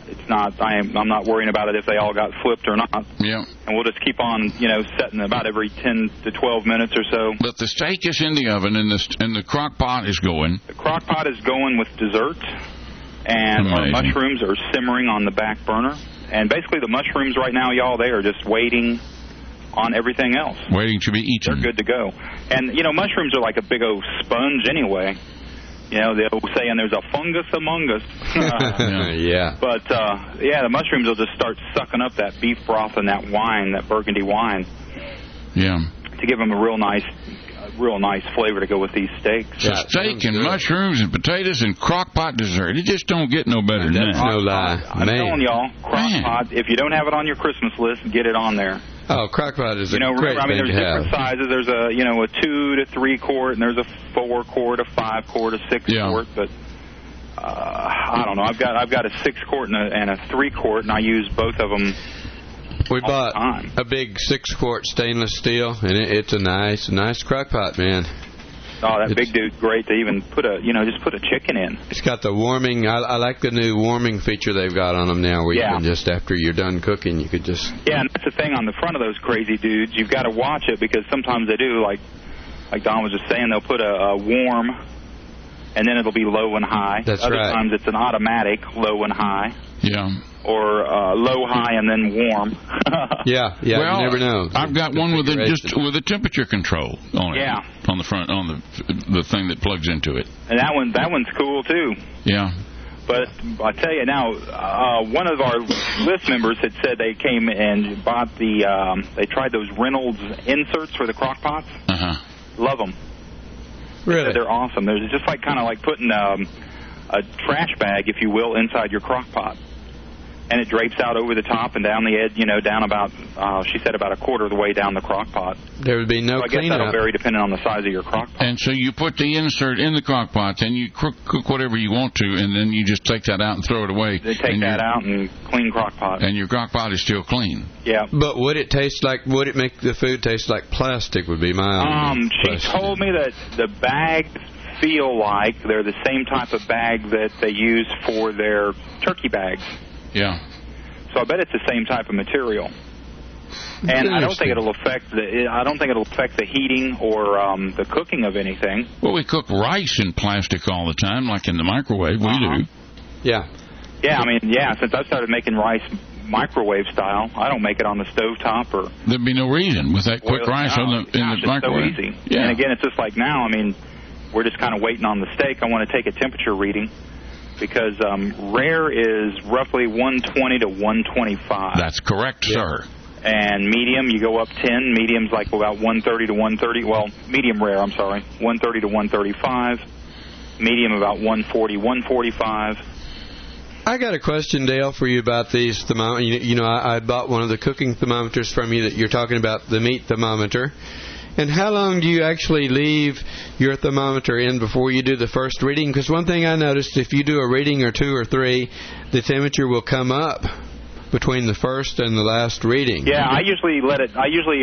it's not. I'm not worrying about it if they all got flipped or not. Yeah. And we'll just keep on, setting about every 10 to 12 minutes or so. But the steak is in the oven, and the crock pot is going. The crock pot is going with dessert, and our mushrooms are simmering on the back burner. And basically, the mushrooms right now, y'all, they are just waiting on everything else. Waiting to be eaten. They're good to go. And, mushrooms are like a big old sponge anyway. The old saying, there's a fungus among us. Yeah. But, the mushrooms will just start sucking up that beef broth and that wine, that burgundy wine. Yeah. To give them a real nice flavor to go with these steaks. So steak and mushrooms and potatoes and crock pot dessert. It just don't get no better than that. No lie. I'm telling y'all, crock pot, if you don't have it on your Christmas list, get it on there. Oh, crock pot is a great remember, thing there's to have. different sizes. There's a 2 to 3 quart, and there's a 4 quart, a 5 quart, a 6 quart. But I don't know. I've got a 6 quart and a 3 quart, and I use both of them. We bought a big 6 quart stainless steel, and it's a nice crock pot, man. Oh, that big dude's great to even put just put a chicken in. It's got the warming. I like the new warming feature they've got on them now, where you can just, after you're done cooking, you could just... Yeah, and that's the thing on the front of those crazy dudes. You've got to watch it, because sometimes they do, like Don was just saying, they'll put a warm, and then it'll be low and high. That's Other right. times it's an automatic low and high. Yeah. Or low, high, and then warm. Yeah, well, you never know. I've got one with a temperature control on it. Yeah. On the front, on the thing that plugs into it. And that one's cool too. Yeah. But I tell you now, one of our list members had said they came and bought they tried those Reynolds inserts for the crock pots. Love them. Really? They're awesome. They're just kind of like putting a trash bag, if you will, inside your crock pot. And it drapes out over the top and down the edge, down about, she said about a quarter of the way down the crock pot. There would be no cleanup. I guess that'll vary depending on the size of your crock pot. And so you put the insert in the crock pot, then you cook whatever you want to, and then you just take that out and throw it away. They take that out and clean crock pot. And your crock pot is still clean. Yeah. But would it make the food taste like plastic would be my She told me that the bags feel like they're the same type of bag that they use for their turkey bags. Yeah. So I bet it's the same type of material. And I don't think it'll affect the heating or the cooking of anything. Well, we cook rice in plastic all the time, like in the microwave. We do. Yeah. Yeah, since I started making rice microwave style, I don't make it on the stovetop or... There'd be no reason with that quick rice in the microwave. It's so easy. Yeah. And again, it's just like now, we're just kind of waiting on the steak. I want to take a temperature reading, because rare is roughly 120 to 125. That's correct, sir. And medium, you go up 10. Medium's like about 130 to 130. Well, medium rare, 130 to 135. Medium about 140, 145. I got a question, Dale, for you about these thermometers. I bought one of the cooking thermometers from you that you're talking about, the meat thermometer. And how long do you actually leave your thermometer in before you do the first reading? Because one thing I noticed, if you do a reading or 2 or 3, the temperature will come up between the first and the last reading. Yeah, I usually let it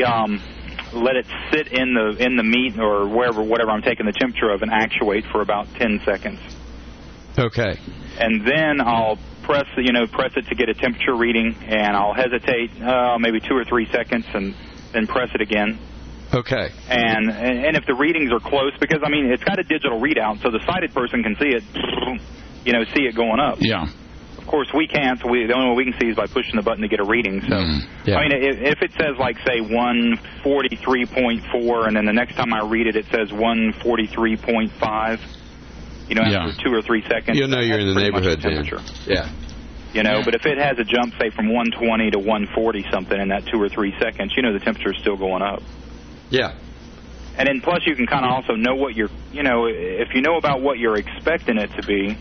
sit in the meat or whatever I'm taking the temperature of, and actuate for about 10 seconds. Okay. And then I'll press it to get a temperature reading, and I'll hesitate maybe 2 or 3 seconds, and then press it again. Okay. And if the readings are close, because it's got a digital readout, so the sighted person can see it, see it going up. Yeah. Of course, we can't. So the only way we can see is by pushing the button to get a reading. So, yeah. If it says say 143.4, and then the next time I read it, it says 143.5. After 2 or 3 seconds, you'll know you're in the neighborhood then. Yeah. But if it has a jump, say from 120 to 140 something in that 2 or 3 seconds, the temperature's still going up. Yeah. And then plus you can kind of also know what you're, if you know about what you're expecting it to be,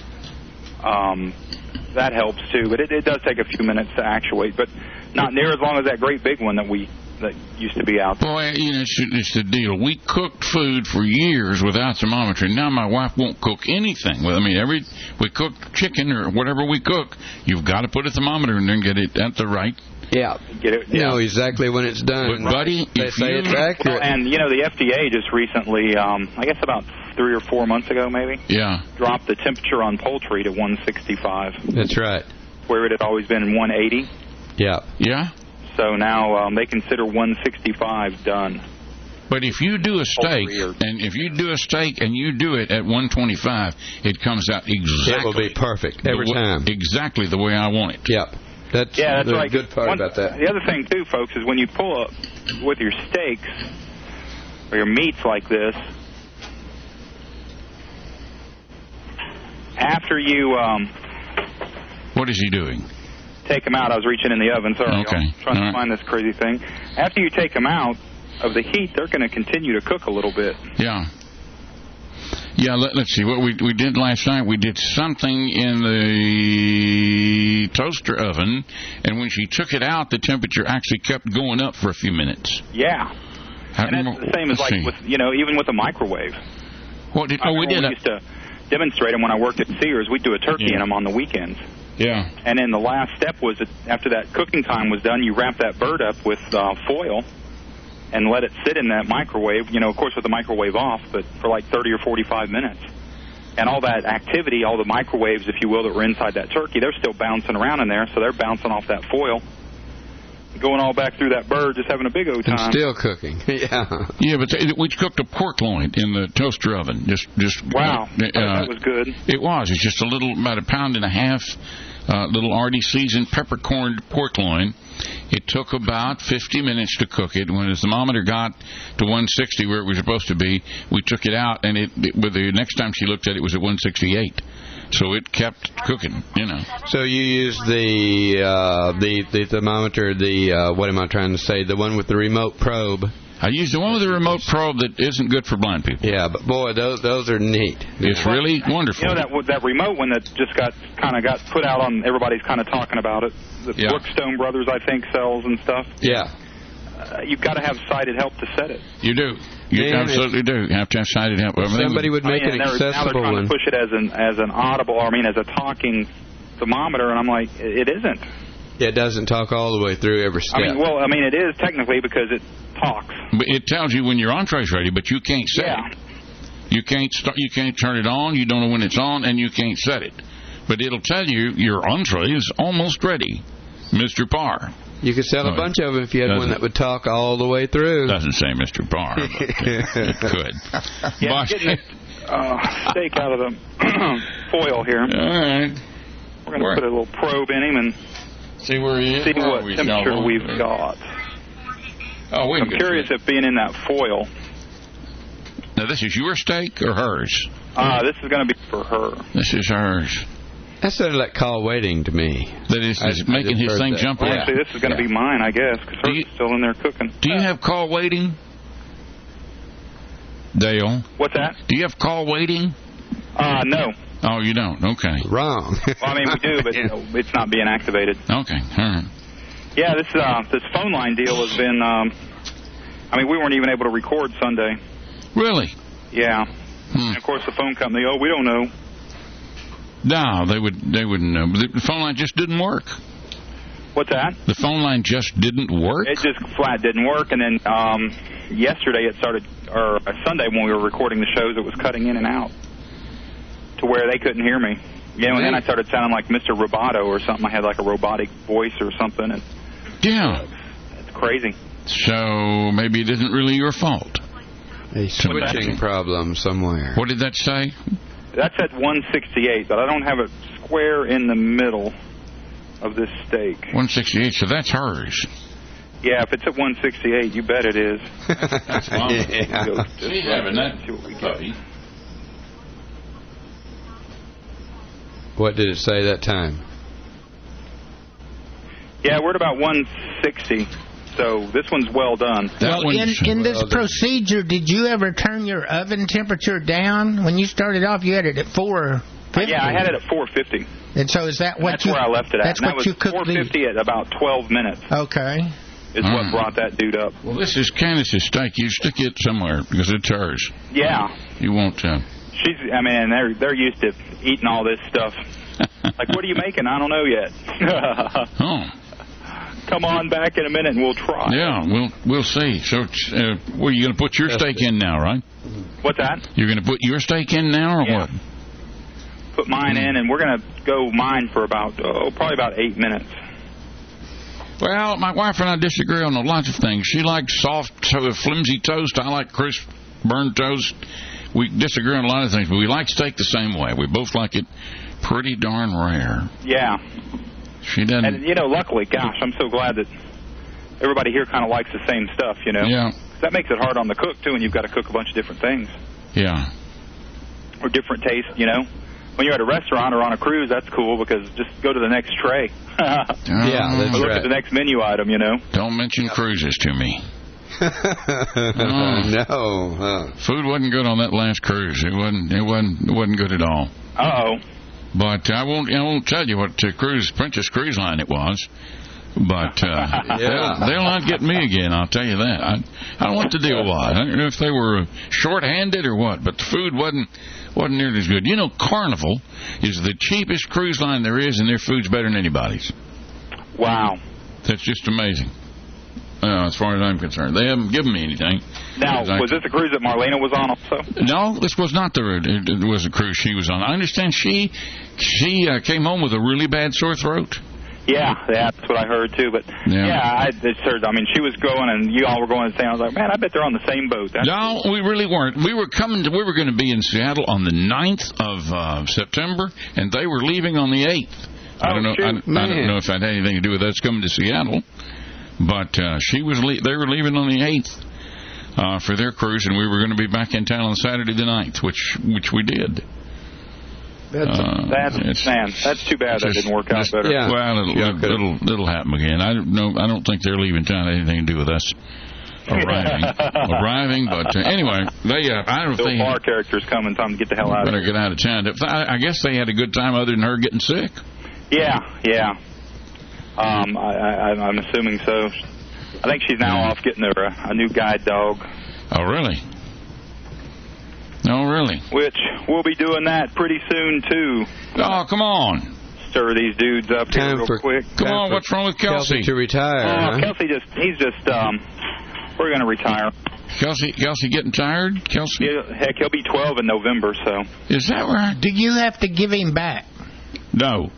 that helps too. But it does take a few minutes to actuate, but not near as long as that great big one that used to be out there. Boy, it's the deal. We cooked food for years without thermometer. Now my wife won't cook anything. We cook chicken or whatever we cook, you've got to put a thermometer in there and get it at the right. Yeah. You know exactly when it's done. But, buddy, they say it's accurate. Well, and, the FDA just recently, I guess about 3 or 4 months ago maybe, dropped the temperature on poultry to 165. That's right. where it had always been 180. Yeah. Yeah? So now they consider 165 done. But if you do a steak, and you do it at 125, it comes out exactly. It will be perfect every time. Exactly the way I want it. Yep. That's the right. good part about that. The other thing, too, folks, is when you pull up with your steaks or your meats like this, after you... what is he doing? Take them out. I was reaching in the oven. Sorry, okay. Trying to find this crazy thing. After you take them out of the heat, they're going to continue to cook a little bit. Yeah. Yeah, let's see. What we did last night, we did something in the toaster oven, and when she took it out, the temperature actually kept going up for a few minutes. Yeah. And that's the same as with, even with a microwave. We did. We used to demonstrate them when I worked at Sears. We'd do a turkey in them on the weekends. Yeah. And then the last step was that after that cooking time was done, you wrap that bird up with foil and let it sit in that microwave, of course with the microwave off, but for like 30 or 45 minutes. And all that activity, all the microwaves, if you will, that were inside that turkey, they're still bouncing around in there, so they're bouncing off that foil, going all back through that bird, just having a big old time. And still cooking. Yeah. Yeah, but we cooked a pork loin in the toaster oven. Just wow. That was good. It was. It's just about a pound and a half, little already seasoned peppercorn pork loin. It took about 50 minutes to cook it. When the thermometer got to 160 where it was supposed to be, we took it out, and the next time she looked at it, it was at 168. So it kept cooking, So you use the thermometer, what am I trying to say? The one with the remote probe. I use the one with the remote probe that isn't good for blind people. Yeah, but boy, those are neat. It's really wonderful. That remote one that just got put out on, everybody's kind of talking about it. The Brookstone Brothers, I think, sells and stuff. Yeah. You've got to have sighted help to set it. You do. You absolutely do. You have to have sighted help. Somebody would make an accessible now they're trying one. to push it as an audible, as a talking thermometer, and I'm like, it isn't. It doesn't talk all the way through every step. It is technically because it talks. But it tells you when your entree's ready, but you can't set it. You can't turn it on. You don't know when it's on, and you can't set it. But it'll tell you your entree is almost ready, Mr. Parr. You could sell a bunch of them if you had one that would talk all the way through. Doesn't say Mr. Parr, but it could. Yeah, getting steak out of the foil here. All right. We're going to put a little probe in him and see where he is. See what temperature we've got. Oh, I'm curious if being in that foil. Now, this is your steak or hers? This is going to be for her. This is hers. That sounded like call waiting to me. That is making his thing jump around. Actually, this is going to be mine, I guess, because hers is still in there cooking. Do you have call waiting, Dale? What's that? Do you have call waiting? No. Oh, you don't? Okay. Wrong. Well, we do, but it's not being activated. Okay. All right. Yeah, this phone line deal has been. We weren't even able to record Sunday. Really? Yeah. And of course, the phone company. Oh, we don't know. No, they wouldn't know. The phone line just didn't work. What's that? The phone line just didn't work? It just flat didn't work, and then yesterday it started, or Sunday when we were recording the shows, it was cutting in and out to where they couldn't hear me. And then I started sounding like Mr. Roboto or something. I had like a robotic voice or something. And it's crazy. So maybe it isn't really your fault. A switching problem somewhere. What did that say? That's at 168, but I don't have it square in the middle of this steak. 168, so that's hers. Yeah, if it's at 168, you bet it is. That's fine. Yeah. See, having that puppy. What did it say that time? Yeah, we're at about 160. So this one's well done. Well, in this procedure, did you ever turn your oven temperature down? When you started off, you had it at 450. Yeah, I had it at 450. And so is that what that's where I left it at. That's what you cooked. 450 at about 12 minutes. Okay. Is what brought that dude up. Well, this is Candace's steak. You stick it somewhere because it's hers. Yeah. You won't. She's. They're used to eating all this stuff. Like, what are you making? I don't know yet. Oh. Come on back in a minute and we'll try. Yeah, we'll see. So, were you going to put your steak in now, right? What's that? You're going to put your steak in now, or what? put mine in, and we're going to go mine for probably about 8 minutes. Well, my wife and I disagree on lots of things. She likes soft, flimsy toast. I like crisp, burned toast. We disagree on a lot of things, but we like steak the same way. We both like it pretty darn rare. Yeah. She doesn't. And, luckily, gosh, I'm so glad that everybody here kind of likes the same stuff, Yeah. That makes it hard on the cook, too, and you've got to cook a bunch of different things. Yeah. Or different tastes, When you're at a restaurant or on a cruise, that's cool because just go to the next tray. Yeah, that's look right. at the next menu item, Don't mention cruises to me. No. Food wasn't good on that last cruise. It wasn't good at all. Uh-oh. But I won't tell you what Princess Cruise Line it was. But they'll not get me again, I'll tell you that. I don't know what the deal was. I don't know if they were short-handed or what, but the food wasn't nearly as good. Carnival is the cheapest cruise line there is, and their food's better than anybody's. Wow. That's just amazing. As far as I'm concerned. They haven't given me anything. Now, was this a cruise that Marlena was on also? No, this was not it was a cruise she was on. I understand she came home with a really bad sore throat. Yeah, that's what I heard, too. But, I just heard, she was going, and you all were going the same. I was like, man, I bet they're on the same boat. No, we really weren't. We were going to be in Seattle on the 9th of September, and they were leaving on the 8th. I don't know if that had anything to do with us coming to Seattle, but they were leaving on the 8th for their cruise, and we were going to be back in town on Saturday the 9th, which we did. That's too bad that didn't work out better. Yeah. Well, it'll happen again. I don't think their leaving town had anything to do with us arriving. But anyway, I don't think our characters coming. Time to get the hell out of here. Better get out of town. I guess they had a good time other than her getting sick. Yeah. I'm assuming so. I think she's now off getting a new guide dog. Oh, really? Oh, really? Which we'll be doing that pretty soon, too. Oh, come on. Stir these dudes up here real quick. Come on, what's wrong with Kelsey? To retire. Kelsey we're going to retire. Kelsey getting tired? Kelsey? Heck, he'll be 12 in November, so. Is that right? Do you have to give him back? No.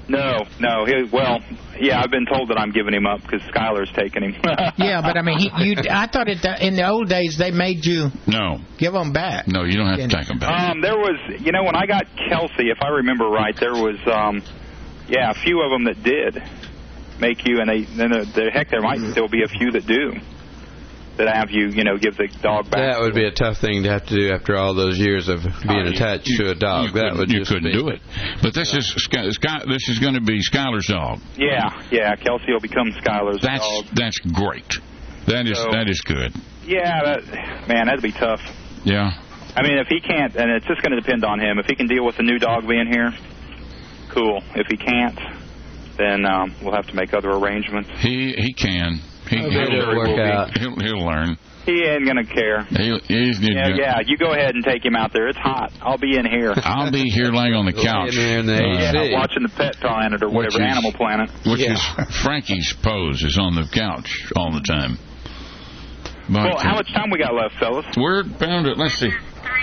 I've been told that I'm giving him up because Skylar's taking him. Yeah, but I thought in the old days they made you give them back. No, you don't have to take them back. There was, when I got Kelsey, if I remember right, there was, a few of them that did make you, and there might still be a few that do. That have you, give the dog back. That would be a tough thing to have to do after all those years of being attached to a dog. You couldn't do it. But this is going to be Skylar's dog. Yeah. Kelsey will become Skylar's dog. That's great. That is good. Yeah, that'd be tough. Yeah. If he can't, and it's just going to depend on him. If he can deal with the new dog being here, cool. If he can't, then we'll have to make other arrangements. He can. He'll learn. He ain't going to care. You go ahead and take him out there. It's hot. I'll be in here. I'll be here laying on the couch. Watching the Pet Planet or whatever, Animal Planet. Which is Frankie's pose is on the couch all the time. But, how much time we got left, fellas? We're bound to, let's see.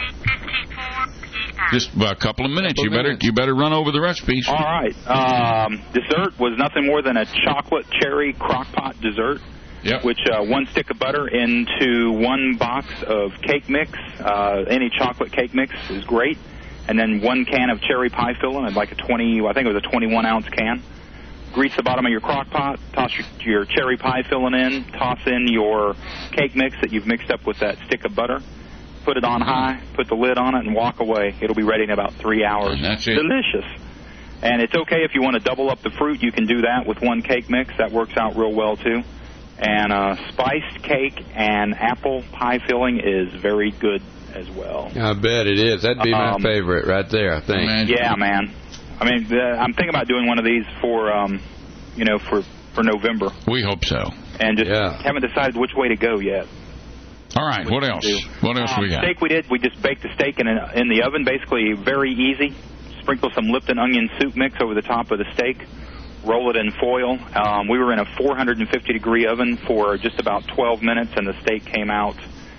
Just a couple of minutes. You better run over the recipes. All right. Dessert was nothing more than a chocolate cherry crock-pot dessert. Yep. Which 1 stick of butter into 1 box of cake mix. Any chocolate cake mix is great. And then 1 can of cherry pie filling, like I think it was a 21-ounce can. Grease the bottom of your crock pot, toss your cherry pie filling in, toss in your cake mix that you've mixed up with that stick of butter. Put it on high, put the lid on it, and walk away. It'll be ready in about 3 hours. And that's it. Delicious. And it's okay if you want to double up the fruit. You can do that with 1 cake mix. That works out real well, too. And spiced cake and apple pie filling is very good as well. I bet it is. That'd be my favorite right there, I think. Yeah, man. I'm thinking about doing one of these for November. We hope so. And just haven't decided which way to go yet. All right, what else? What else we got? Steak we did. We just baked the steak in the oven, basically very easy. Sprinkle some Lipton onion soup mix over the top of the steak. Roll it in foil. We were in a 450-degree oven for just about 12 minutes, and the steak came out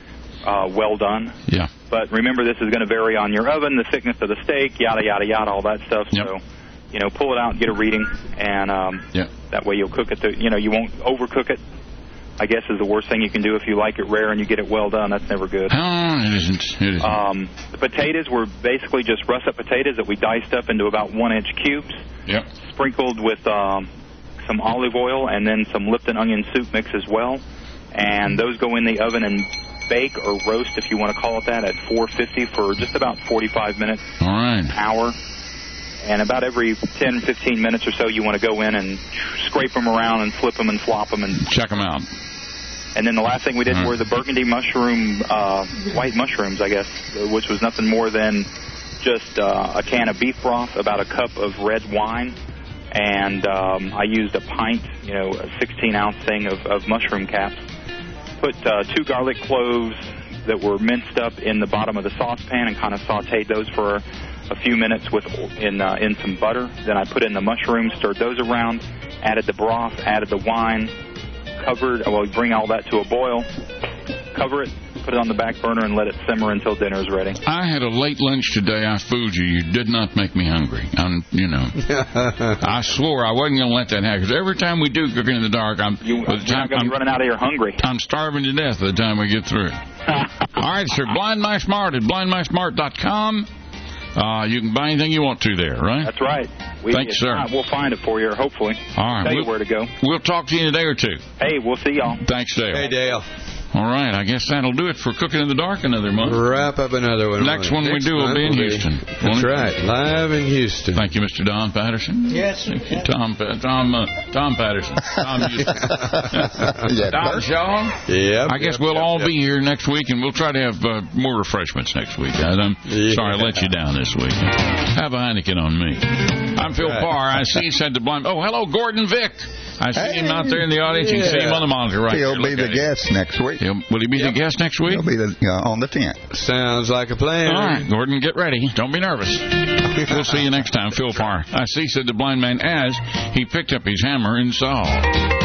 well done. Yeah. But remember, this is going to vary on your oven, the thickness of the steak, yada, yada, yada, all that stuff. Yep. So, pull it out and get a reading, and that way you'll cook it. You won't overcook it, I guess, is the worst thing you can do. If you like it rare and you get it well done, that's never good. It isn't. The potatoes were basically just russet potatoes that we diced up into about 1-inch cubes. Yep. Sprinkled with some olive oil and then some Lipton onion soup mix as well. And those go in the oven and bake or roast, if you want to call it that, at 450 for just about 45 minutes. All right. An hour. And about every 10, 15 minutes or so, you want to go in and scrape them around and flip them and flop them and check them out. And then the last thing we did were the burgundy mushroom, white mushrooms, I guess, which was nothing more than just a can of beef broth, about a cup of red wine, and I used a pint, a 16-ounce thing of mushroom caps. Put 2 garlic cloves that were minced up in the bottom of the saucepan and kind of sauteed those for a few minutes in some butter. Then I put in the mushrooms, stirred those around, added the broth, added the wine, bring all that to a boil, cover it, put it on the back burner, and let it simmer until dinner is ready. I had a late lunch today. I fooled you. You did not make me hungry. I swore I wasn't going to let that happen, because every time we do Cooking in the Dark, you're not going to be running out of here hungry. I'm starving to death by the time we get through. All right, sir. Blind My Smart at blindmysmart.com. You can buy anything you want to there, right? That's right. Thanks, sir. We'll find it for you, hopefully. All right. Tell you where to go. We'll talk to you in a day or two. Hey, we'll see y'all. Thanks, Dale. Hey, Dale. All right, I guess that'll do it for Cooking in the Dark another month. Wrap up another one. Next one we do will be in Houston. That's right, live in Houston. Thank you, Mr. Don Patterson. Yes. Thank you, Tom Patterson. Tom Houston. Don Shaw. Yep. I guess we'll all be here next week, and we'll try to have more refreshments next week. I'm sorry I let you down this week. Have a Heineken on me. I'm Phil Parr. I see he said to blind. Oh, hello, Gordon Vick. I see him out there in the audience. You can see him on the monitor right He'll there. be the guest next week. Will he be the guest next week? He'll be on the 10th. Sounds like a plan. All right, Gordon, get ready. Don't be nervous. We'll see you next time. Phil Parr. I see, said the blind man as he picked up his hammer and saw.